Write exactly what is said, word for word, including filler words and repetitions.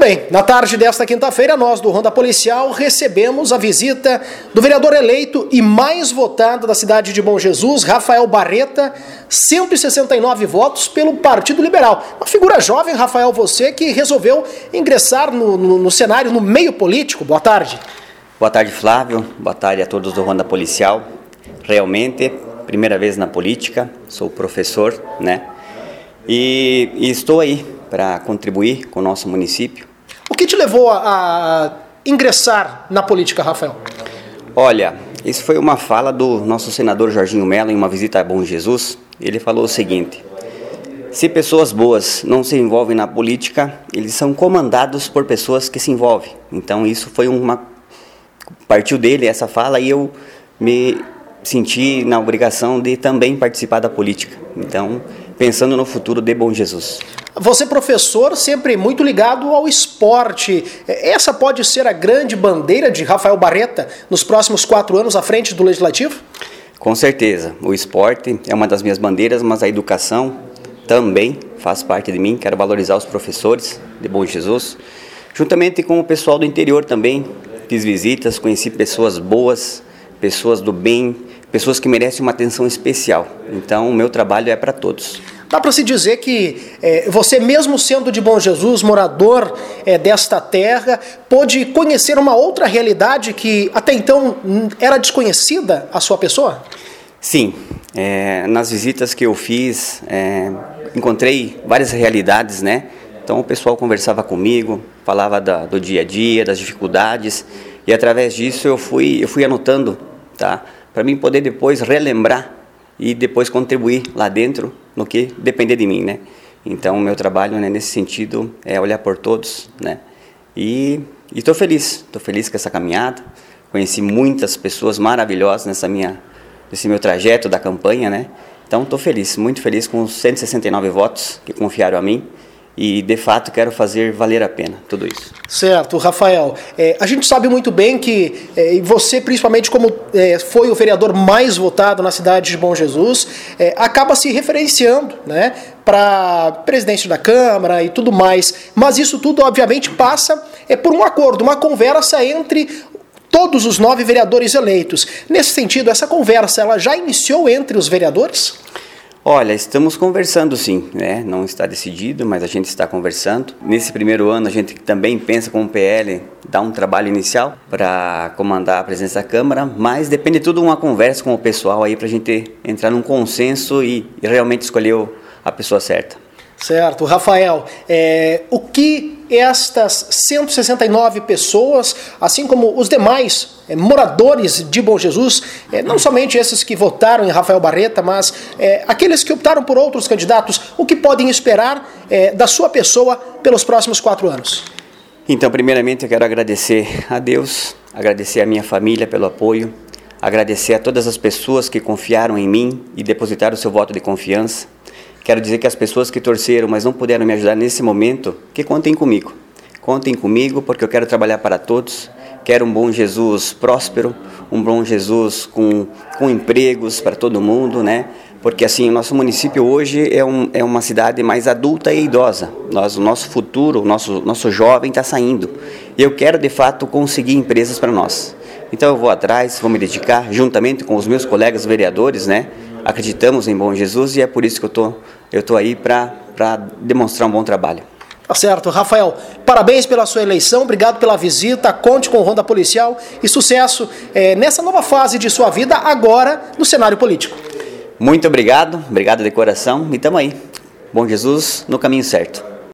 bem, na tarde desta quinta-feira, nós do Ronda Policial recebemos a visita do vereador eleito e mais votado da cidade de Bom Jesus, Rafael Barreta, cento e sessenta e nove votos pelo Partido Liberal. Uma figura jovem, Rafael, você que resolveu ingressar no, no, no cenário, no meio político. Boa tarde. Boa tarde, Flávio. Boa tarde a todos do Ronda Policial. Realmente, primeira vez na política, sou professor, né? E, e estou aí para contribuir com o nosso município. O que te levou a, a ingressar na política, Rafael? Olha, isso foi uma fala do nosso senador Jorginho Mello em uma visita a Bom Jesus. Ele falou o seguinte: se pessoas boas não se envolvem na política, eles são comandados por pessoas que se envolvem. Então isso foi uma... partiu dele essa fala e eu me senti na obrigação de também participar da política. Então, pensando no futuro de Bom Jesus. Você, professor, sempre muito ligado ao esporte. Essa pode ser a grande bandeira de Rafael Barreta nos próximos quatro anos à frente do Legislativo? Com certeza. O esporte é uma das minhas bandeiras, mas a educação também faz parte de mim. Quero valorizar os professores de Bom Jesus. Juntamente com o pessoal do interior também. Fiz visitas, conheci pessoas boas, pessoas do bem, pessoas que merecem uma atenção especial. Então, o meu trabalho é para todos. Dá para se dizer que é, você, mesmo sendo de Bom Jesus, morador é, desta terra, pôde conhecer uma outra realidade que até então era desconhecida à sua pessoa? Sim. É, nas visitas que eu fiz, é, encontrei várias realidades, né? Então, o pessoal conversava comigo, falava da, do dia a dia, das dificuldades, e através disso eu fui, eu fui anotando, tá? Para mim poder depois relembrar e depois contribuir lá dentro no que depender de mim, né? Então, o meu trabalho, né, nesse sentido é olhar por todos, né? E estou feliz, estou feliz com essa caminhada. Conheci muitas pessoas maravilhosas nessa minha, nesse meu trajeto da campanha, né? Então, estou feliz, muito feliz com os cento e sessenta e nove votos que confiaram a mim. E, de fato, quero fazer valer a pena tudo isso. Certo, Rafael. É, a gente sabe muito bem que é, você, principalmente como é, foi o vereador mais votado na cidade de Bom Jesus, é, acaba se referenciando, né, para presidente da Câmara e tudo mais. Mas isso tudo, obviamente, passa é, por um acordo, uma conversa entre todos os nove vereadores eleitos. Nesse sentido, essa conversa ela já iniciou entre os vereadores? Olha, estamos conversando sim, né? Não está decidido, mas a gente está conversando. Nesse primeiro ano a gente também pensa com o P L dar um trabalho inicial para comandar a presença da Câmara, mas depende tudo de uma conversa com o pessoal aí para a gente entrar num consenso e, e realmente escolher a pessoa certa. Certo. Rafael, é, o que estas cento e sessenta e nove pessoas, assim como os demais é, moradores de Bom Jesus, é, não somente esses que votaram em Rafael Barreta, mas é, aqueles que optaram por outros candidatos, o que podem esperar é, da sua pessoa pelos próximos quatro anos? Então, primeiramente, eu quero agradecer a Deus, agradecer a minha família pelo apoio, agradecer a todas as pessoas que confiaram em mim e depositaram o seu voto de confiança. Quero dizer que as pessoas que torceram, mas não puderam me ajudar nesse momento, que contem comigo. Contem comigo porque eu quero trabalhar para todos. Quero um Bom Jesus próspero, um Bom Jesus com, com empregos para todo mundo, né? Porque assim, o nosso município hoje é, um, é uma cidade mais adulta e idosa. Nós, o nosso futuro, o nosso, nosso jovem está saindo. E eu quero, de fato, conseguir empresas para nós. Então eu vou atrás, vou me dedicar, juntamente com os meus colegas vereadores, né? Acreditamos em Bom Jesus e é por isso que eu tô, eu tô aí para demonstrar um bom trabalho. Tá certo. Rafael, parabéns pela sua eleição, obrigado pela visita, conte com o Ronda Policial e sucesso é, nessa nova fase de sua vida agora no cenário político. Muito obrigado, obrigado de coração e tamo aí. Bom Jesus no caminho certo.